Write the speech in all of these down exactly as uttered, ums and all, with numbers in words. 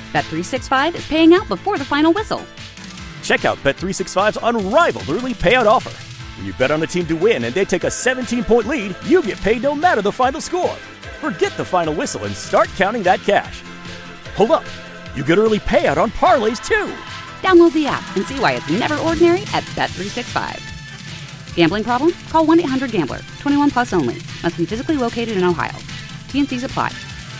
Bet three sixty-five is paying out before the final whistle. Check out Bet three sixty-five's unrivaled early payout offer. When you bet on a team to win and they take a seventeen-point lead, you get paid no matter the final score. Forget the final whistle and start counting that cash. Hold up. You get early payout on parlays, too. Download the app and see why it's never ordinary at Bet three sixty-five. Gambling problem? Call one eight hundred gambler. twenty-one plus only. Must be physically located in Ohio. T N Cs apply.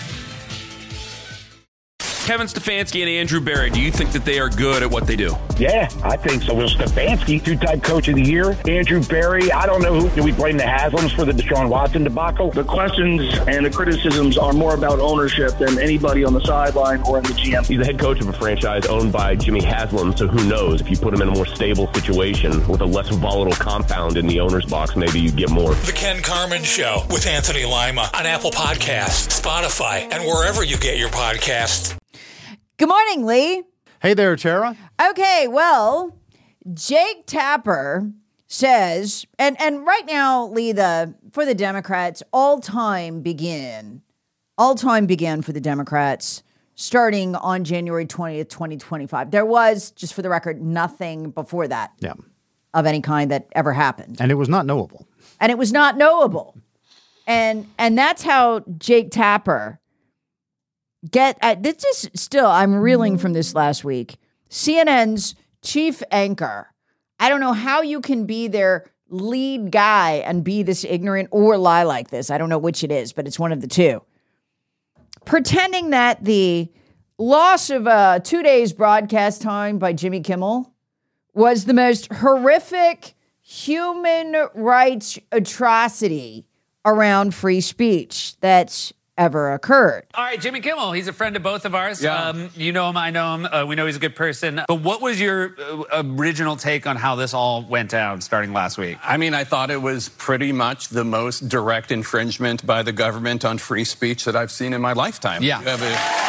Kevin Stefanski and Andrew Berry, do you think that they are good at what they do? Yeah, I think so. Well, Stefanski, two-time coach of the year. Andrew Berry, I don't know who. Do we blame the Haslams for the Deshaun Watson debacle? The questions and the criticisms are more about ownership than anybody on the sideline or in the G M. He's the head coach of a franchise owned by Jimmy Haslam, so who knows? If you put him in a more stable situation with a less volatile compound in the owner's box, maybe you get more. The Ken Carman Show with Anthony Lima on Apple Podcasts, Spotify, and wherever you get your podcasts. Good morning, Lee. Hey there, Tara. Okay, well, Jake Tapper says, and, and right now, Lee, the for the Democrats, all time begin, all time began for the Democrats starting on January twentieth, twenty twenty-five. There was, just for the record, nothing before that yeah. of any kind that ever happened. And it was not knowable. And it was not knowable. And and that's how Jake Tapper Get at this is still, I'm reeling from this last week. C N N's chief anchor. I don't know how you can be their lead guy and be this ignorant or lie like this. I don't know which it is, but it's one of the two. Pretending that the loss of uh, two days broadcast time by Jimmy Kimmel was the most horrific human rights atrocity around free speech that's ever occurred. All right, Jimmy Kimmel, he's a friend of both of ours. Yeah. Um, you know him, I know him. Uh, we know he's a good person. But what was your uh, original take on how this all went down starting last week? I mean, I thought it was pretty much the most direct infringement by the government on free speech that I've seen in my lifetime. Yeah. You have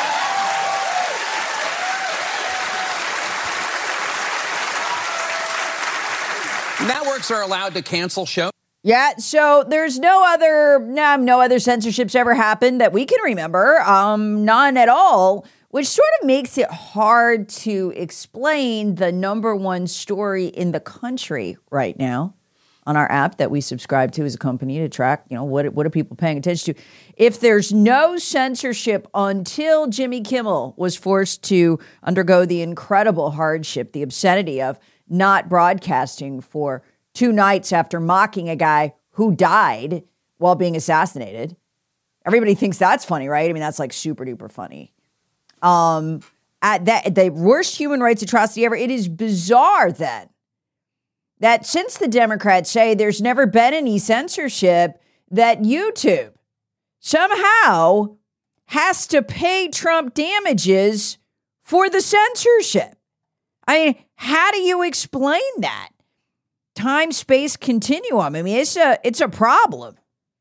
a... Networks are allowed to cancel shows. Yeah, so there's no other, no, no other censorships ever happened that we can remember, um, none at all, which sort of makes it hard to explain the number one story in the country right now on our app that we subscribe to as a company to track, you know, what, what are people paying attention to? If there's no censorship until Jimmy Kimmel was forced to undergo the incredible hardship, the obscenity of not broadcasting for two nights after mocking a guy who died while being assassinated. Everybody thinks that's funny, right? I mean, that's like super duper funny. Um, at that, the worst human rights atrocity ever. It is bizarre then that since the Democrats say there's never been any censorship, that YouTube somehow has to pay Trump damages for the censorship. I mean, how do you explain that? Time, space, continuum. I mean, it's a it's a problem.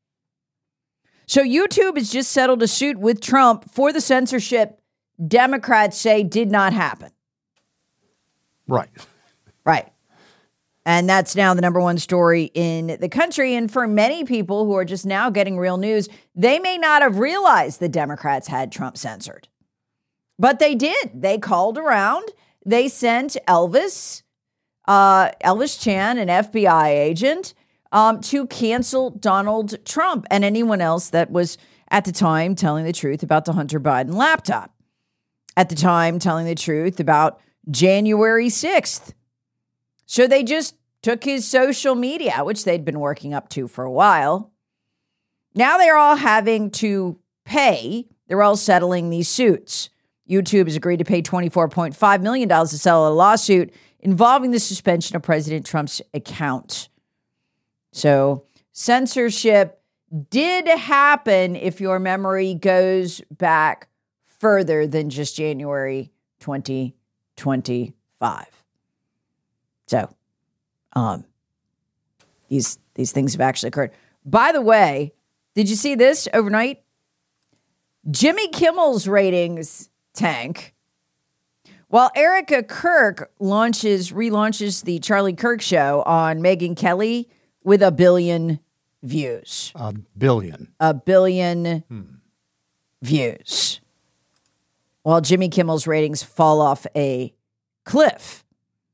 So YouTube has just settled a suit with Trump for the censorship Democrats say did not happen. Right. Right. And that's now the number one story in the country. And for many people who are just now getting real news, they may not have realized the Democrats had Trump censored. But they did. They called around. They sent Elvis Uh, Elvis Chan, an F B I agent, um, to cancel Donald Trump and anyone else that was at the time telling the truth about the Hunter Biden laptop. At the time telling the truth about January sixth. So they just took his social media, which they'd been working up to for a while. Now they're all having to pay. They're all settling these suits. YouTube has agreed to pay twenty-four point five million dollars to settle a lawsuit involving the suspension of President Trump's account. So censorship did happen if your memory goes back further than just January twenty twenty-five. So um, these, these things have actually occurred. By the way, did you see this overnight? Jimmy Kimmel's ratings tank. While Erica Kirk launches, relaunches the Charlie Kirk show on Megyn Kelly with a billion views. A billion. A billion hmm. views. while Jimmy Kimmel's ratings fall off a cliff.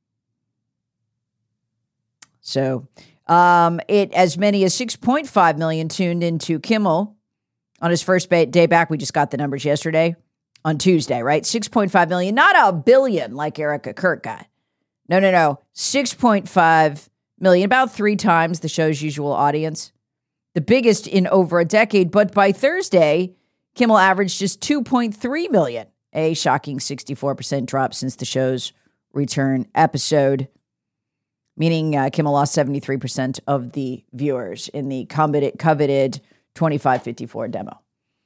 So um, it as many as six point five million tuned into Kimmel on his first day back. We just got the numbers yesterday on Tuesday, right? six point five million, not a billion like Erica Kirk got. No, no, no. six point five million, about three times the show's usual audience. The biggest in over a decade. But by Thursday, Kimmel averaged just two point three million, a shocking sixty-four percent drop since the show's return episode, meaning uh, Kimmel lost seventy-three percent of the viewers in the coveted, coveted twenty-five fifty-four demo.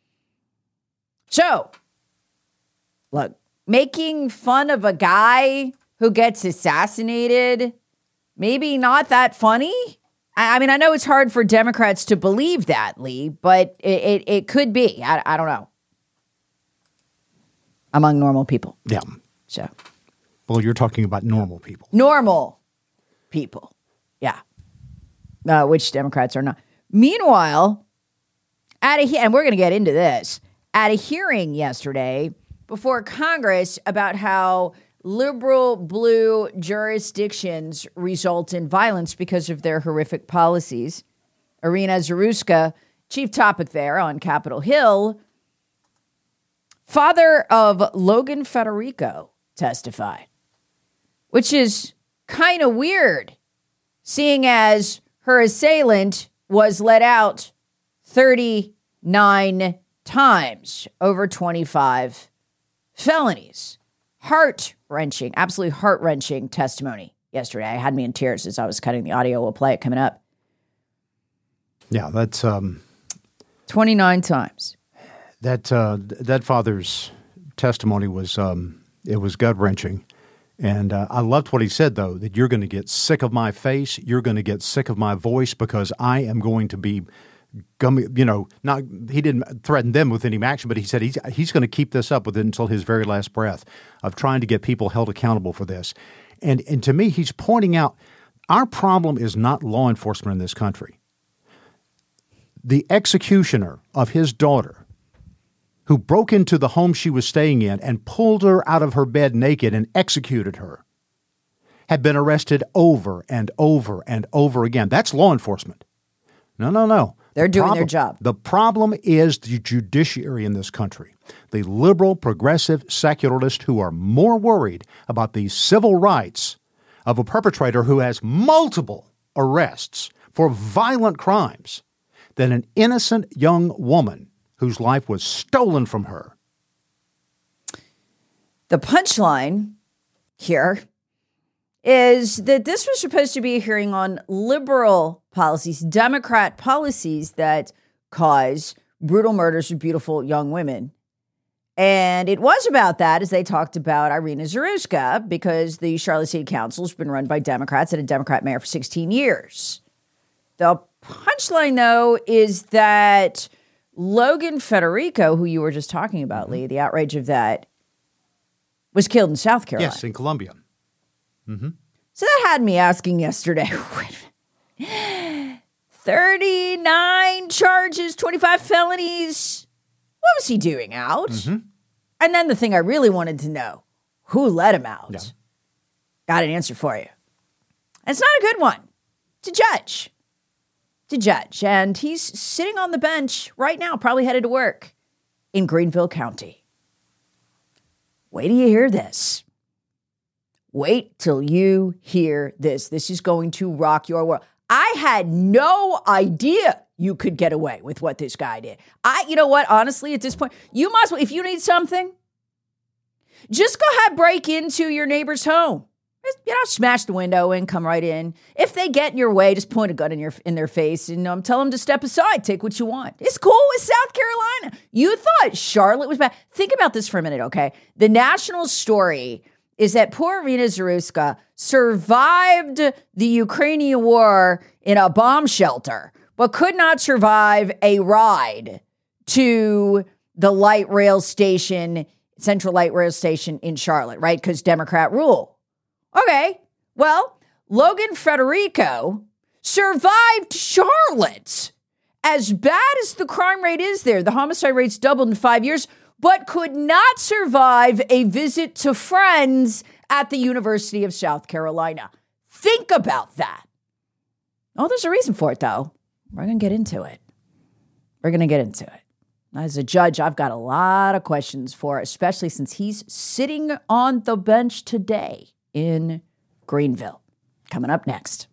So, look, making fun of a guy who gets assassinated, maybe not that funny. I mean, I know it's hard for Democrats to believe that, Lee, but it, it, it could be. I, I don't know. Among normal people. Yeah. So. Well, you're talking about normal people. Normal people. Yeah. Uh, which Democrats are not. Meanwhile, at a he- and we're going to get into this, at a hearing yesterday before Congress about how liberal blue jurisdictions result in violence because of their horrific policies. Irina Zaruska, chief topic there on Capitol Hill, father of Logan Federico, testified, which is kind of weird, seeing as her assailant was let out thirty-nine times over twenty-five felonies. Heart-wrenching, absolutely heart-wrenching testimony yesterday. I had me in tears as I was cutting the audio. We'll play it coming up. Yeah, that's... Um, twenty-nine times. That uh, that father's testimony was, um, it was gut-wrenching. And uh, I loved what he said, though, that you're going to get sick of my face, you're going to get sick of my voice, because I am going to be... You know, not he didn't threaten them with any action, but he said he's he's going to keep this up with it until his very last breath of trying to get people held accountable for this. And and to me, he's pointing out our problem is not law enforcement in this country. The executioner of his daughter, who broke into the home she was staying in and pulled her out of her bed naked and executed her, had been arrested over and over and over again. That's law enforcement. No, no, no. They're The doing problem, their job. The problem is the judiciary in this country, the liberal, progressive, secularists who are more worried about the civil rights of a perpetrator who has multiple arrests for violent crimes than an innocent young woman whose life was stolen from her. The punchline here is that this was supposed to be a hearing on liberal policies, Democrat policies that cause brutal murders of beautiful young women. And it was about that as they talked about Irina Zaruska, because the Charlotte City Council has been run by Democrats and a Democrat mayor for sixteen years. The punchline, though, is that Logan Federico, who you were just talking about, mm-hmm. Lee, the outrage of that, was killed in South Carolina. Yes, in Columbia. Mm-hmm. So that had me asking yesterday, thirty-nine charges, twenty-five felonies. What was he doing out? Mm-hmm. And then the thing I really wanted to know, who let him out? Yeah. Got an answer for you. And it's not a good one. To judge. To judge. And he's sitting on the bench right now, probably headed to work in Greenville County. Wait till you hear this. Wait till you hear this. This is going to rock your world. I had no idea you could get away with what this guy did. I, you know what? Honestly, at this point, you must, if you need something, just go ahead, break into your neighbor's home. Just, you know, smash the window and come right in. If they get in your way, just point a gun in your in their face and um, tell them to step aside. Take what you want. It's cool with South Carolina. You thought Charlotte was bad. Think about this for a minute, okay? The national story is that poor Irina Zaruska survived the Ukrainian war in a bomb shelter, but could not survive a ride to the light rail station, Central Light Rail Station in Charlotte, right? Because Democrat rule. Okay, well, Logan Federico survived Charlotte. As bad as the crime rate is there, the homicide rate's doubled in five years, but could not survive a visit to friends at the University of South Carolina. Think about that. Oh, there's a reason for it, though. We're going to get into it. We're going to get into it. As a judge, I've got a lot of questions for, especially since he's sitting on the bench today in Greenville. Coming up next.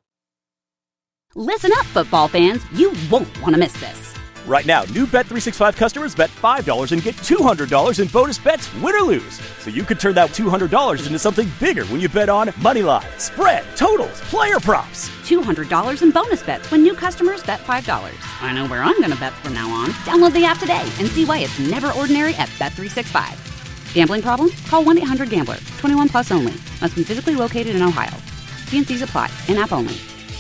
Listen up, football fans. You won't want to miss this. Right now, new Bet three sixty-five customers bet five dollars and get two hundred dollars in bonus bets, win or lose. So you could turn that two hundred dollars into something bigger when you bet on money line, spread, totals, player props. two hundred dollars in bonus bets when new customers bet five dollars. I know where I'm going to bet from now on. Download the app today and see why it's never ordinary at Bet three sixty-five. Gambling problem? Call one eight hundred gambler. twenty-one plus only. Must be physically located in Ohio. T N Cs apply. In-app only.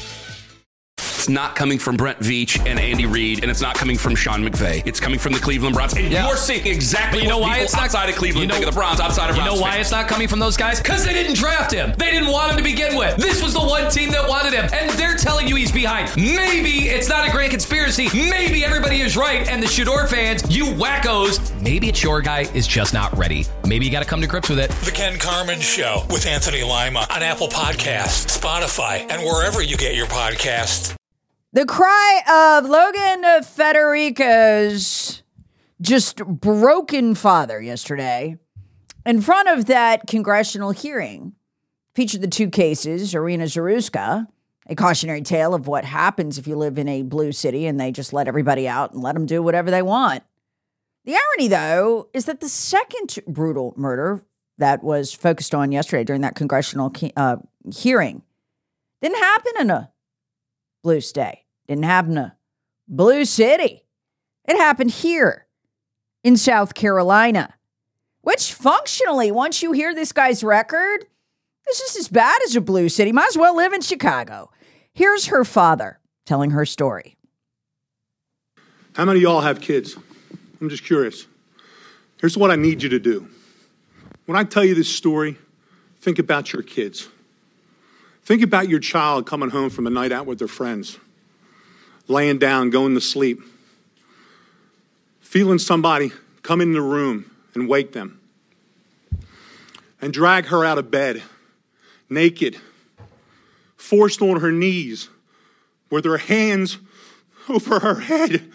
It's not coming from Brent Veach and Andy Reid, and it's not coming from Sean McVay. It's coming from the Cleveland Browns. And yeah. you're seeing exactly you know what why people it's not, outside of Cleveland you know, think of the Browns, outside of You Browns know why fans. it's not coming from those guys? Because they didn't draft him. They didn't want him to begin with. This was the one team that wanted him, and they're telling you he's behind. Maybe it's not a grand conspiracy. Maybe everybody is right, and the Shador fans, you wackos, maybe it's your guy is just not ready. Maybe you got to come to grips with it. The Ken Carman Show with Anthony Lima on Apple Podcasts, Spotify, and wherever you get your podcasts. The cry of Logan Federico's just broken father yesterday in front of that congressional hearing featured the two cases, Irina Zaruska, a cautionary tale of what happens if you live in a blue city and they just let everybody out and let them do whatever they want. The irony, though, is that the second brutal murder that was focused on yesterday during that congressional uh, hearing didn't happen in a blue state. Didn't happen in a blue city. It happened here in South Carolina, which functionally, once you hear this guy's record, this is as bad as a blue city. Might as well live in Chicago. Here's her father telling her story. How many of y'all have kids? I'm just curious. Here's what I need you to do. When I tell you this story, think about your kids. Think about your child coming home from a night out with their friends, laying down, going to sleep, feeling somebody come in the room and wake them and drag her out of bed, naked, forced on her knees, with her hands over her head,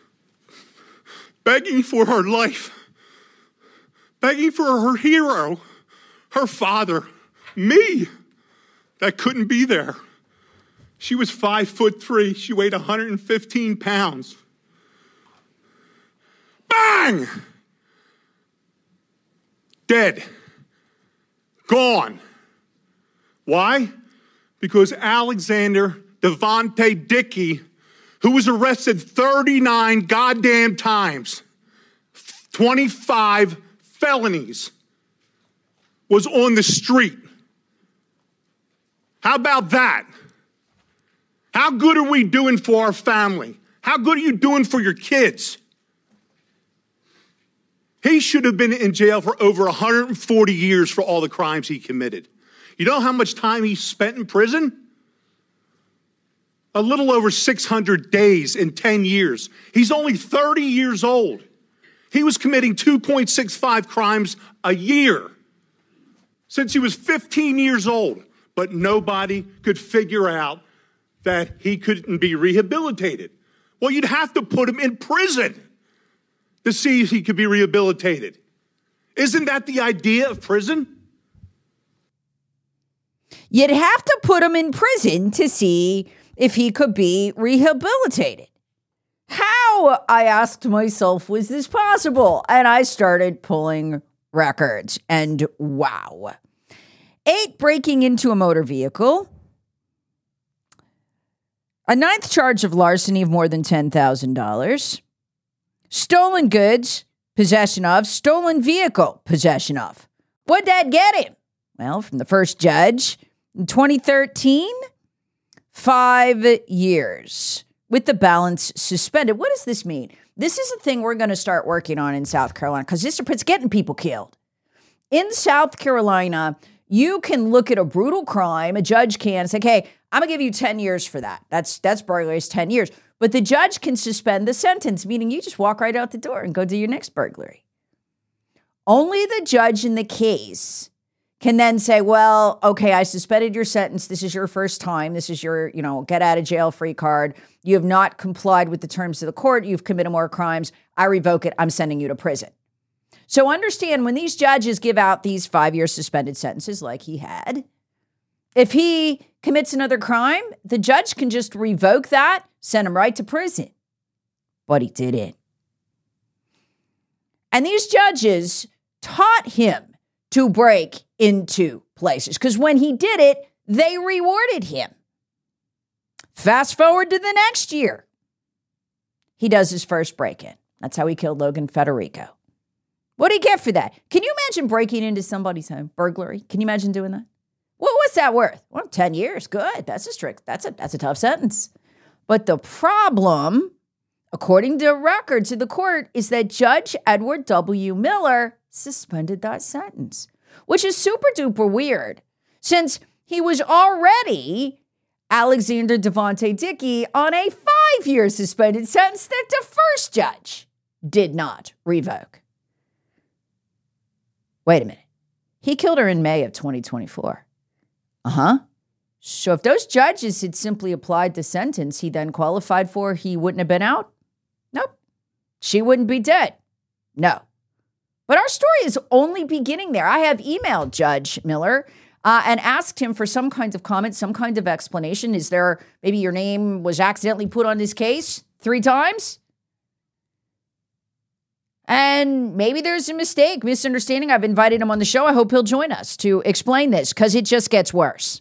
begging for her life, begging for her hero, her father, me, that couldn't be there. She was five foot three. She weighed one hundred fifteen pounds. Bang! Dead. Gone. Why? Because Alexander Devontae Dickey, who was arrested thirty-nine goddamn times, twenty-five felonies, was on the street. How about that? How good are we doing for our family? How good are you doing for your kids? He should have been in jail for over one hundred forty years for all the crimes he committed. You know how much time he spent in prison? A little over six hundred days in ten years. He's only thirty years old. He was committing two point six five crimes a year since he was fifteen years old, but nobody could figure out that he couldn't be rehabilitated. Well, you'd have to put him in prison to see if he could be rehabilitated. Isn't that the idea of prison? You'd have to put him in prison to see if he could be rehabilitated. How, I asked myself, was this possible? And I started pulling records, and wow. Eight, breaking into a motor vehicle. A ninth charge of larceny of more than ten thousand dollars. Stolen goods, possession of. Stolen vehicle, possession of. What'd that get him? Well, from the first judge, in twenty thirteen, five years with the balance suspended. What does this mean? This is a thing we're going to start working on in South Carolina because this is getting people killed. In South Carolina, you can look at a brutal crime, a judge can say, hey, I'm going to give you ten years for that. That's that's burglary, it's ten years. But the judge can suspend the sentence, meaning you just walk right out the door and go do your next burglary. only the judge in the case can then say, well, okay, I suspended your sentence. This is your first time. This is your, you know, get out of jail free card. You have not complied with the terms of the court. You've committed more crimes. I revoke it. I'm sending you to prison. So understand, when these judges give out these five-year suspended sentences like he had, if he commits another crime, the judge can just revoke that, send him right to prison. But he didn't. And these judges taught him to break into places, because when he did it, they rewarded him. Fast forward to the next year. He does his first break-in. That's how he killed Logan Federico. What did he get for that? Can you imagine breaking into somebody's home? Burglary? Can you imagine doing that? Well, what's that worth? Well, ten years. Good. That's a strict, that's a, that's a tough sentence. But the problem, according to records of the court, is that Judge Edward W. Miller suspended that sentence, which is super duper weird, since he was already Alexander Devontae Dickey on a five-year suspended sentence that the first judge did not revoke. Wait a minute. He killed her in May of twenty twenty-four. Uh-huh. So if those judges had simply applied the sentence he then qualified for, he wouldn't have been out? Nope. She wouldn't be dead. No. But our story is only beginning there. I have emailed Judge Miller uh, and asked him for some kind of comment, some kind of explanation. Is there, maybe your name was accidentally put on this case three times? And maybe there's a mistake, misunderstanding. I've invited him on the show. I hope he'll join us to explain this, because it just gets worse.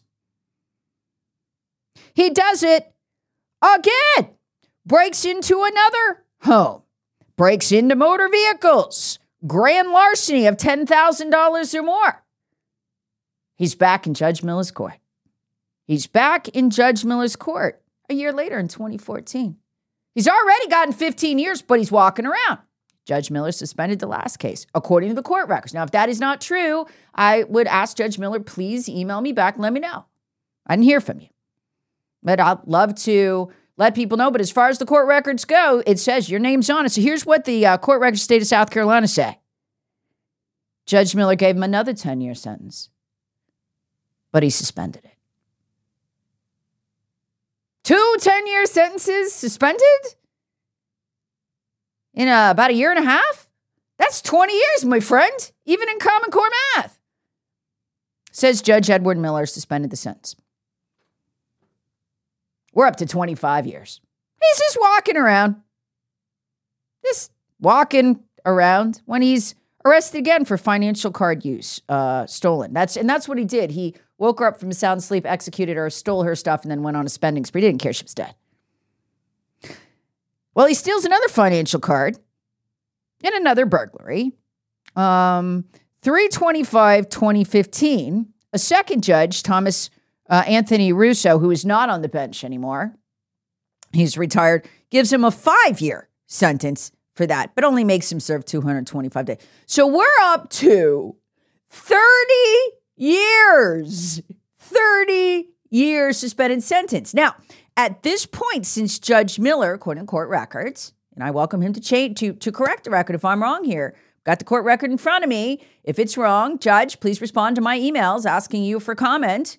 He does it again. Breaks into another home. Breaks into motor vehicles. Grand larceny of ten thousand dollars or more. He's back in Judge Miller's court. He's back in Judge Miller's court a year later in twenty fourteen. He's already gotten fifteen years, but he's walking around. Judge Miller suspended the last case, according to the court records. Now, if that is not true, I would ask Judge Miller, please email me back and let me know. I didn't hear from you. But I'd love to let people know. But as far as the court records go, it says your name's on it. So here's what the uh, court records state of South Carolina say. Judge Miller gave him another ten-year sentence, but he suspended it. Two ten-year sentences suspended? In uh, about a year and a half? That's twenty years, my friend, even in Common Core math. Says Judge Edward Miller suspended the sentence. We're up to twenty-five years. He's just walking around. Just walking around when he's arrested again for financial card use, uh, stolen. That's And that's what he did. He woke her up from a sound sleep, executed her, stole her stuff, and then went on a spending spree. He didn't care she was dead. Well, he steals another financial card in another burglary. Um, three twenty-five twenty fifteen, a second judge, Thomas uh, Anthony Russo, who is not on the bench anymore, he's retired, gives him a five-year sentence for that, but only makes him serve two hundred twenty-five days. So we're up to thirty years, thirty years suspended sentence. Now, at this point, since Judge Miller, according to court records, and I welcome him to change to, to correct the record if I'm wrong here. Got the court record in front of me. If it's wrong, Judge, please respond to my emails asking you for comment.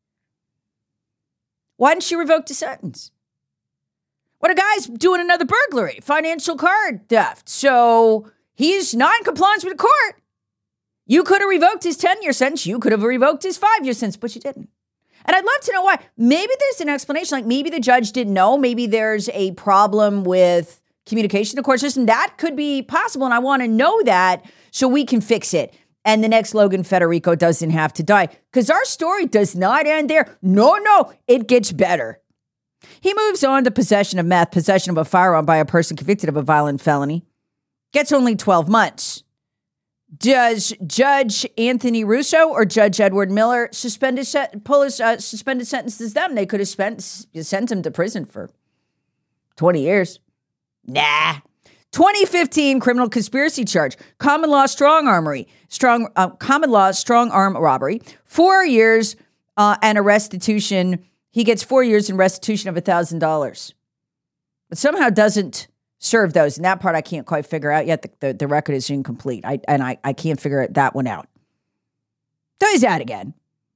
Why didn't she revoke the sentence? What a guy's doing another burglary, financial card theft. So he's not in compliance with the court. You could have revoked his ten-year sentence. You could have revoked his five-year sentence, but you didn't. And I'd love to know why. Maybe there's an explanation, like maybe the judge didn't know. Maybe there's a problem with communication in the court system. That could be possible, and I want to know that so we can fix it. And the next Logan Federico doesn't have to die. Because our story does not end there. No, no, it gets better. He moves on to possession of meth, possession of a firearm by a person convicted of a violent felony. Gets only twelve months. Does Judge Anthony Russo or Judge Edward Miller suspend his, pull his uh, suspended sentences them? They could have spent, sent him to prison for twenty years. Nah. twenty fifteen criminal conspiracy charge. Common law strong armory. Strong, uh, common law strong arm robbery. Four years uh, and a restitution. He gets four years in restitution of one thousand dollars. But somehow doesn't serve those. And that part I can't quite figure out yet. The, the, the record is incomplete. I, and I, I can't figure that one out. Does that again.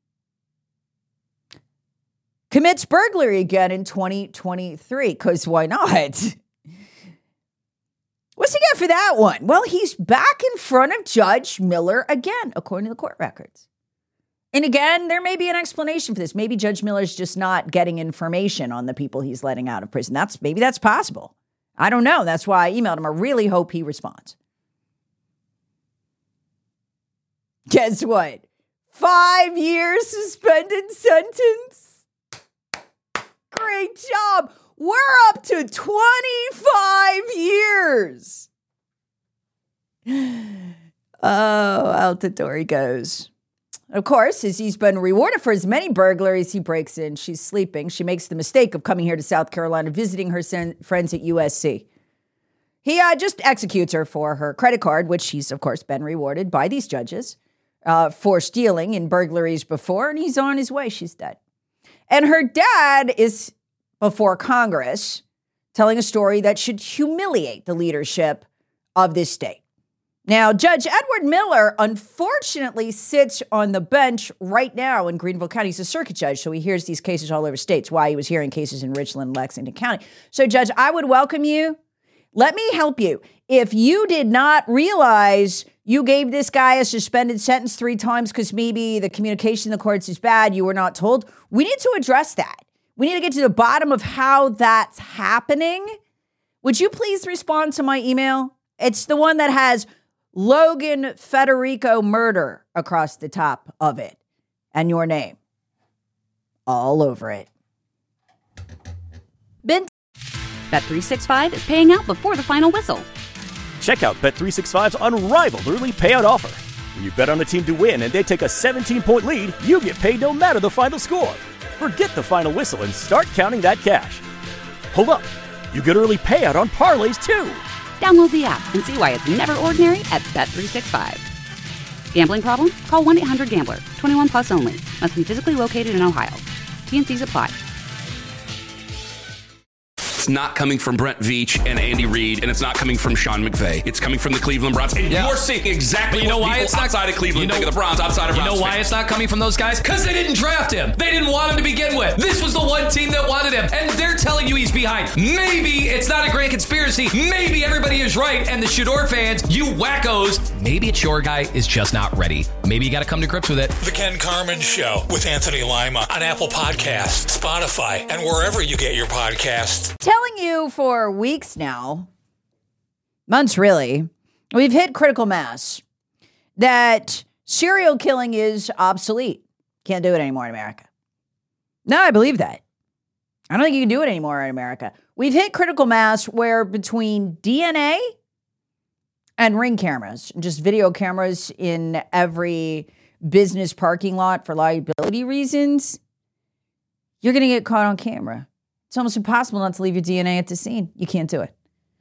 Commits burglary again in twenty twenty-three, because why not? What's he get for that one? Well, he's back in front of Judge Miller again, according to the court records. And again, there may be an explanation for this. Maybe Judge Miller's just not getting information on the people he's letting out of prison. That's maybe that's possible. I don't know. That's why I emailed him. I really hope he responds. Guess what? Five years suspended sentence. Great job. We're up to twenty-five years. Oh, out the door he goes. Of course, as he's been rewarded for as many burglaries he breaks in, she's sleeping. She makes the mistake of coming here to South Carolina, visiting her sen- friends at U S C. He uh, just executes her for her credit card, which he's, of course, been rewarded by these judges uh, for stealing in burglaries before, and he's on his way. She's dead. And her dad is before Congress telling a story that should humiliate the leadership of this state. Now, Judge Edward Miller, unfortunately, sits on the bench right now in Greenville County. He's a circuit judge, so he hears these cases all over states, why he was hearing cases in Richland and Lexington County. So, Judge, I would welcome you. Let me help you. If you did not realize you gave this guy a suspended sentence three times because maybe the communication in the courts is bad, you were not told, we need to address that. We need to get to the bottom of how that's happening. Would you please respond to my email? It's the one that has Logan Federico murder across the top of it and your name all over it. Ben- Bet three sixty-five is paying out before the final whistle. Check out Bet three sixty-five's unrivaled early payout offer. When you bet on a team to win and they take a seventeen-point lead, you get paid no matter the final score. Forget the final whistle and start counting that cash. Hold up. You get early payout on parlays too. Download the app and see why it's never ordinary at Bet three sixty-five. Gambling problem? Call one eight hundred gambler. twenty-one plus only. Must be physically located in Ohio. T and C's apply. It's not coming from Brent Veach and Andy Reid, and it's not coming from Sean McVay. It's coming from the Cleveland Browns. And yeah. you're seeing exactly but you know what why people it's not, outside of Cleveland you know, think of the Browns, outside of You Browns know why fans. it's not coming from those guys? Because they didn't draft him. They didn't want him to begin with. This was the one team that wanted him, and they're telling you he's behind. Maybe it's not a grand conspiracy. Maybe everybody is right, and the Shador fans, you wackos, maybe it's your guy is just not ready. Maybe you got to come to grips with it. The Ken Carman Show with Anthony Lima on Apple Podcasts, Spotify, and wherever you get your podcasts. Telling you for weeks now, months really, we've hit critical mass that serial killing is obsolete. Can't do it anymore in America. No, I believe that. I don't think you can do it anymore in America. We've hit critical mass where between D N A and ring cameras, just video cameras in every business parking lot for liability reasons, you're going to get caught on camera. It's almost impossible not to leave your D N A at the scene. You can't do it.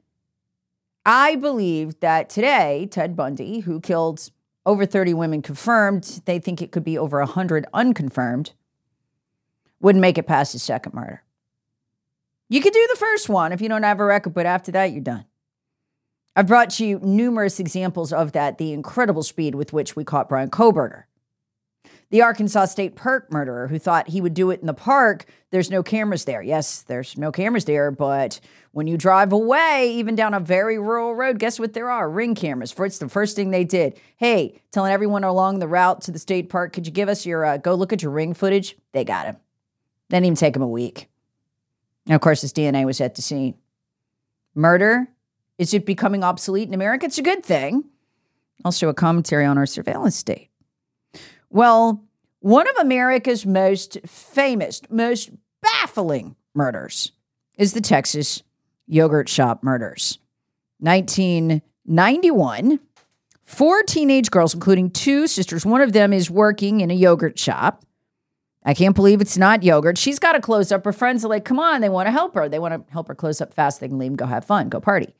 I believe that today, Ted Bundy, who killed over thirty women confirmed, they think it could be over one hundred unconfirmed, wouldn't make it past his second murder. You could do the first one if you don't have a record, but after that, you're done. I've brought you numerous examples of that, the incredible speed with which we caught Brian Kohberger. The Arkansas State Park murderer who thought he would do it in the park. There's no cameras there. Yes, there's no cameras there, but when you drive away, even down a very rural road, guess what there are? Ring cameras. For it's the first thing they did. Hey, telling everyone along the route to the state park, could you give us your, uh, go look at your ring footage? They got him. Didn't even take him a week. And of course, his D N A was at the scene. Murder, is it becoming obsolete in America? It's a good thing. Also a commentary on our surveillance state. Well, one of America's most famous, most baffling murders is the Texas yogurt shop murders. nineteen ninety-one, four teenage girls, including two sisters. One of them is working in a yogurt shop. I can't believe it's not yogurt. She's got to close up. Her friends are like, come on, they want to help her. They want to help her close up fast. They can leave and go have fun, go party.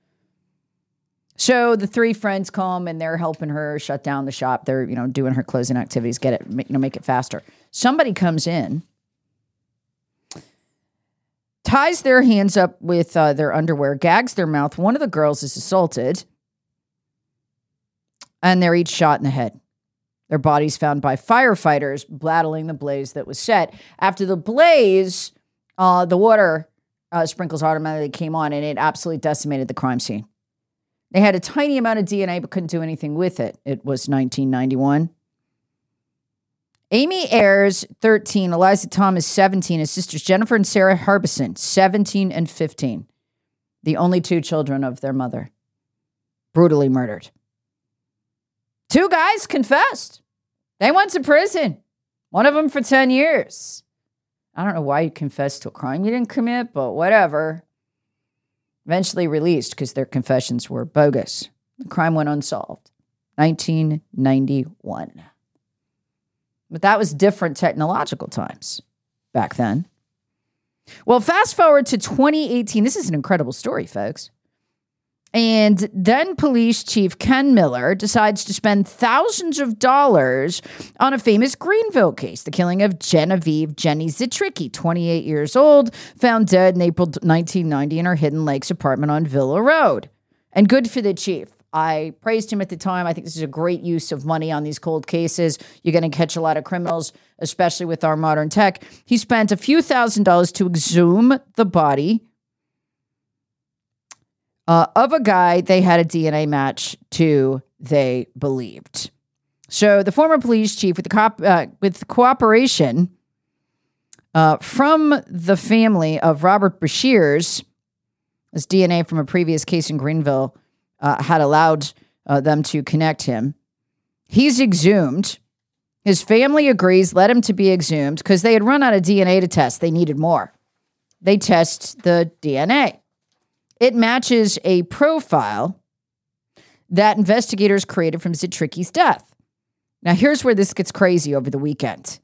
So the three friends come and they're helping her shut down the shop. They're, you know, doing her closing activities, get it, you know, make it faster. Somebody comes in, ties their hands up with uh, their underwear, gags their mouth. One of the girls is assaulted, and they're each shot in the head. Their bodies found by firefighters battling the blaze that was set. After the blaze, uh, the water uh, sprinkles automatically came on, and it absolutely decimated the crime scene. They had a tiny amount of D N A, but couldn't do anything with it. It was nineteen ninety-one. Amy Ayers, thirteen. Eliza Thomas, seventeen. His sisters Jennifer and Sarah Harbison, seventeen and fifteen. The only two children of their mother. Brutally murdered. Two guys confessed. They went to prison. One of them for ten years. I don't know why you confessed to a crime you didn't commit, but whatever. Eventually released because their confessions were bogus. The crime went unsolved. nineteen ninety-one. But that was different technological times back then. Well, fast forward to twenty eighteen. This is an incredible story, folks. And then police chief Ken Miller decides to spend thousands of dollars on a famous Greenville case, the killing of Genevieve Jenny Zitricki, twenty-eight years old, found dead in April nineteen ninety in her Hidden Lakes apartment on Villa Road. And good for the chief. I praised him at the time. I think this is a great use of money on these cold cases. You're going to catch a lot of criminals, especially with our modern tech. He spent a few thousand dollars to exhume the body Uh, of a guy they had a D N A match to, they believed. So the former police chief, with the cop, uh, with cooperation uh, from the family of Robert Bashirs, this D N A from a previous case in Greenville uh, had allowed uh, them to connect him. He's exhumed. His family agrees, let him to be exhumed, because they had run out of D N A to test. They needed more. They test the D N A. It matches a profile that investigators created from Zitricki's death. Now, here's where this gets crazy over the weekend.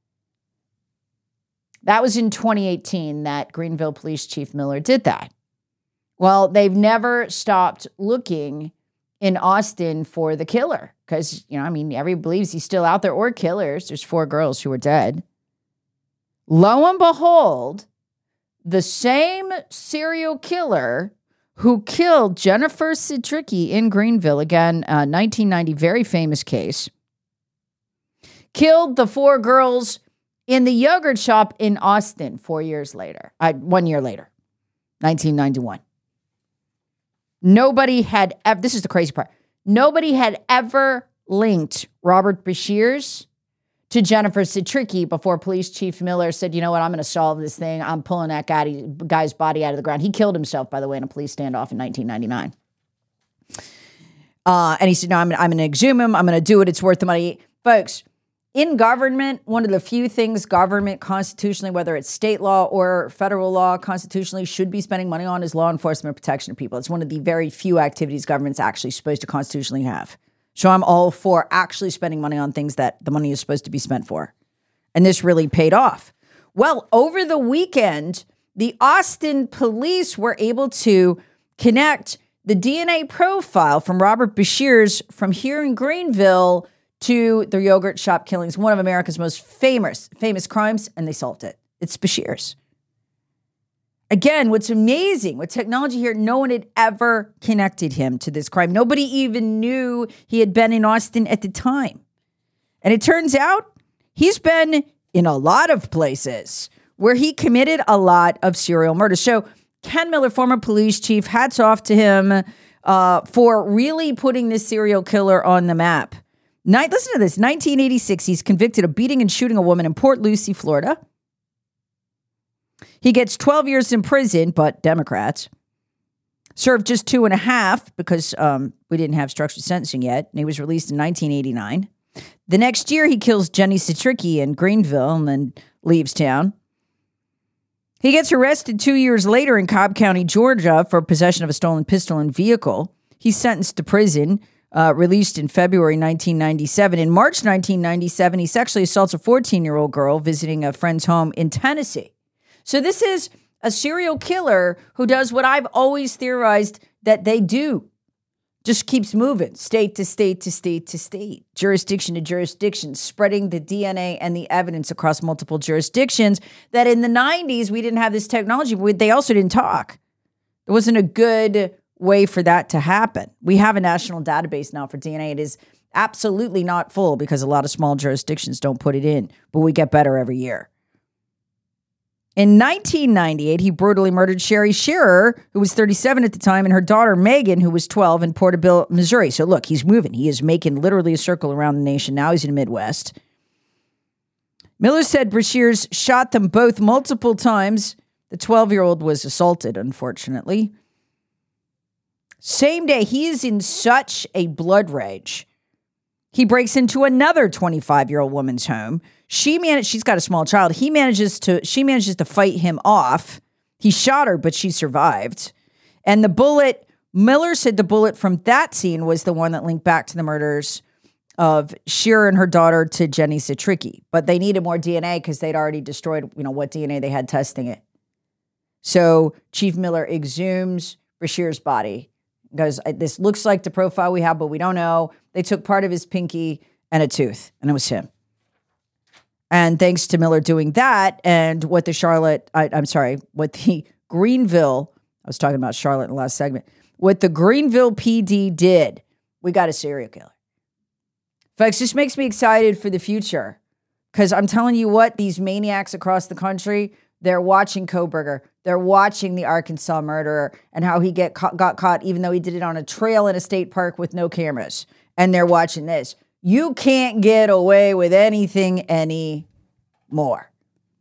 That was in twenty eighteen that Greenville Police Chief Miller did that. Well, they've never stopped looking in Austin for the killer because, you know, I mean, everybody believes he's still out there, or killers. There's four girls who are dead. Lo and behold, the same serial killer who killed Jennifer Zitricki in Greenville, again, uh, nineteen ninety, very famous case, killed the four girls in the yogurt shop in Austin four years later, uh, one year later, nineteen ninety-one. Nobody had ever, this is the crazy part, nobody had ever linked Robert Bashirs to Jennifer Zitricki before Police Chief Miller said, you know what, I'm going to solve this thing. I'm pulling that guy, guy's body out of the ground. He killed himself, by the way, in a police standoff in nineteen ninety-nine. Uh, and he said, no, I'm, I'm going to exhume him. I'm going to do it. It's worth the money. Folks, in government, one of the few things government constitutionally, whether it's state law or federal law, constitutionally should be spending money on is law enforcement protection of people. It's one of the very few activities government's actually supposed to constitutionally have. So I'm all for actually spending money on things that the money is supposed to be spent for. And this really paid off. Well, over the weekend, the Austin police were able to connect the D N A profile from Robert Bashirs from here in Greenville to the yogurt shop killings, one of America's most famous, famous crimes, and they solved it. It's Bashirs. Again, what's amazing with technology here, no one had ever connected him to this crime. Nobody even knew he had been in Austin at the time. And it turns out he's been in a lot of places where he committed a lot of serial murders. So Ken Miller, former police chief, hats off to him uh, for really putting this serial killer on the map. Night, listen to this. nineteen eighty-six, he's convicted of beating and shooting a woman in Port Lucie, Florida. He gets twelve years in prison, but Democrats served just two and a half because um, we didn't have structured sentencing yet. And he was released in nineteen eighty-nine. The next year, he kills Jenny Zitricki in Greenville and then leaves town. He gets arrested two years later in Cobb County, Georgia, for possession of a stolen pistol and vehicle. He's sentenced to prison, uh, released in February nineteen ninety-seven. In March nineteen ninety-seven, he sexually assaults a fourteen-year-old girl visiting a friend's home in Tennessee. So this is a serial killer who does what I've always theorized that they do. Just keeps moving, state to state to state to state, jurisdiction to jurisdiction, spreading the D N A and the evidence across multiple jurisdictions that in the nineties, we didn't have this technology, but they also didn't talk. It wasn't a good way for that to happen. We have a national database now for D N A. It is absolutely not full because a lot of small jurisdictions don't put it in, but we get better every year. In nineteen ninety-eight, he brutally murdered Sherry Shearer, who was thirty-seven at the time, and her daughter Megan, who was twelve, in Porterville, Missouri. So look, he's moving. He is making literally a circle around the nation. Now he's in the Midwest. Miller said Brashears shot them both multiple times. The twelve-year-old was assaulted, unfortunately. Same day, he is in such a blood rage. He breaks into another twenty-five-year-old woman's home. She managed, she's got a small child. He manages to, she manages to fight him off. He shot her, but she survived. And the bullet, Miller said the bullet from that scene was the one that linked back to the murders of Shearer and her daughter to Jenny Citricki. But they needed more D N A because they'd already destroyed, you know, what D N A they had testing it. So Chief Miller exhumes Brashear's body. Goes, this looks like the profile we have, but we don't know. They took part of his pinky and a tooth, and it was him. And thanks to Miller doing that, and what the Charlotte, I, I'm sorry, what the Greenville, I was talking about Charlotte in the last segment, what the Greenville P D did, we got a serial killer. Folks, this makes me excited for the future, because I'm telling you what, these maniacs across the country, they're watching Kohberger. They're watching the Arkansas murderer and how he get ca- got caught, even though he did it on a trail in a state park with no cameras. And they're watching this. You can't get away with anything anymore.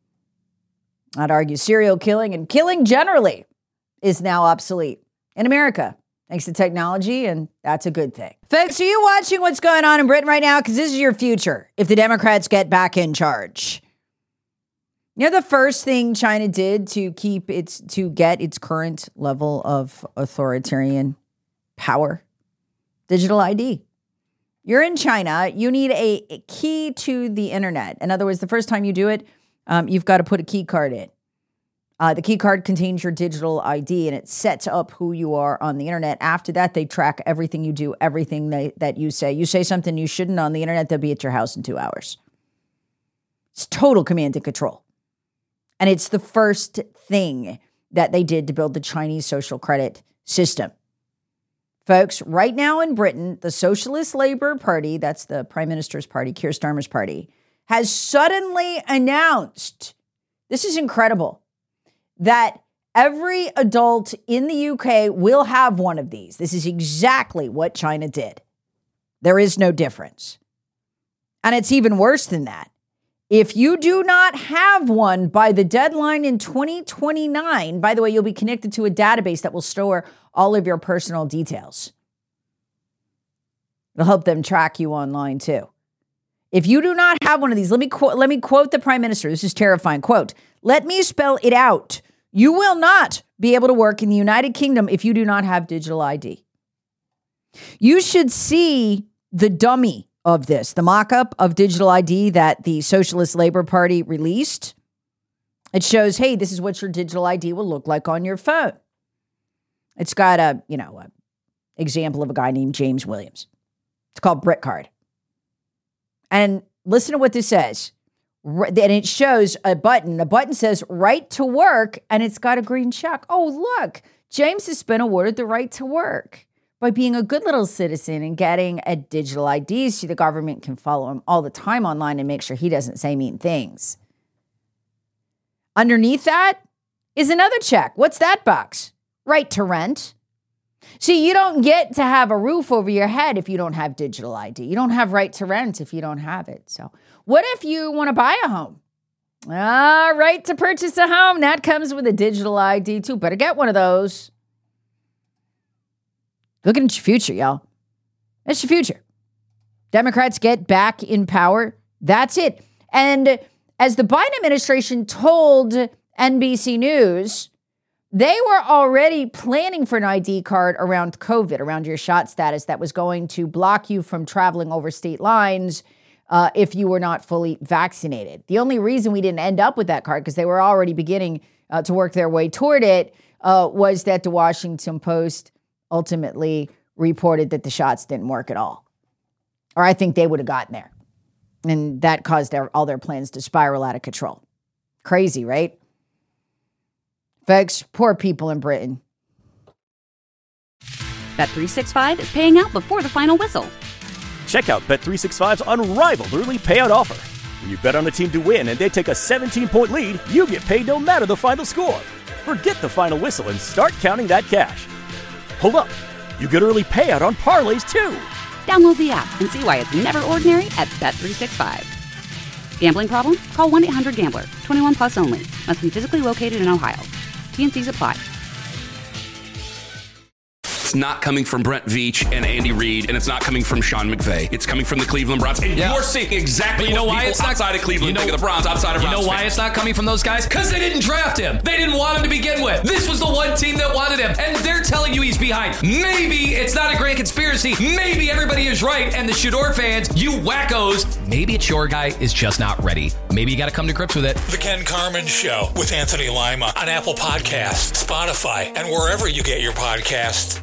I'd argue serial killing and killing generally is now obsolete in America, thanks to technology, and that's a good thing. Folks, are you watching what's going on in Britain right now? Because this is your future if the Democrats get back in charge. You know, the first thing China did to keep its, to get its current level of authoritarian power? Digital I D. You're in China, you need a, a key to the internet. In other words, the first time you do it, um, you've got to put a key card in. Uh, the key card contains your digital I D and it sets up who you are on the internet. After that, they track everything you do, everything they, that you say. You say something you shouldn't on the internet, they'll be at your house in two hours. It's total command and control. And it's the first thing that they did to build the Chinese social credit system. Folks, right now in Britain, the Socialist Labour Party, that's the Prime Minister's party, Keir Starmer's party, has suddenly announced, this is incredible, that every adult in the U K will have one of these. This is exactly what China did. There is no difference. And it's even worse than that. If you do not have one by the deadline in twenty twenty-nine, by the way, you'll be connected to a database that will store all of your personal details. It'll help them track you online too. If you do not have one of these, let me quote, let me quote the Prime Minister. This is terrifying. Quote, "Let me spell it out. You will not be able to work in the United Kingdom if you do not have digital I D." You should see the dummy of this, the mock-up of digital I D that the Socialist Labour Party released. It shows, hey, this is what your digital I D will look like on your phone. It's got a, you know, a example of a guy named James Williams. It's called BritCard. And listen to what this says. And it shows a button. The button says right to work, and it's got a green check. Oh, look, James has been awarded the right to work by being a good little citizen and getting a digital I D so the government can follow him all the time online and make sure he doesn't say mean things. Underneath that is another check. What's that box? Right to rent. See, you don't get to have a roof over your head if you don't have digital I D. You don't have right to rent if you don't have it. So what if you want to buy a home? Ah, right to purchase a home. That comes with a digital I D too. Better get one of those. Looking at your future, y'all. That's your future. Democrats get back in power. That's it. And as the Biden administration told N B C News, they were already planning for an I D card around COVID, around your shot status that was going to block you from traveling over state lines uh, if you were not fully vaccinated. The only reason we didn't end up with that card, because they were already beginning uh, to work their way toward it, uh, was that the Washington Post ultimately reported that the shots didn't work at all. Or I think they would have gotten there. And that caused their, all their plans to spiral out of control. Crazy, right? Folks, poor people in Britain. Bet three sixty-five is paying out before the final whistle. Check out Bet three sixty-five's unrivaled early payout offer. When you bet on a team to win and they take a seventeen-point lead, you get paid no matter the final score. Forget the final whistle and start counting that cash. Hold up. You get early payout on parlays, too. Download the app and see why it's never ordinary at Bet three sixty-five. Gambling problem? Call one eight hundred gambler. twenty-one plus only. Must be physically located in Ohio. T and Cs apply. It's not coming from Brent Veach and Andy Reid, and it's not coming from Sean McVay. It's coming from the Cleveland Browns. And yeah. you're seeing exactly but you know what why people it's not, outside of Cleveland you know, think of the Browns outside of You Browns know why fans. it's not coming from those guys? Because they didn't draft him. They didn't want him to begin with. This was the one team that wanted him, and they're telling you he's behind. Maybe it's not a grand conspiracy. Maybe everybody is right, and the Shador fans, you wackos, maybe it's your guy is just not ready. Maybe you got to come to grips with it. The Ken Carman Show with Anthony Lima on Apple Podcasts, Spotify, and wherever you get your podcasts.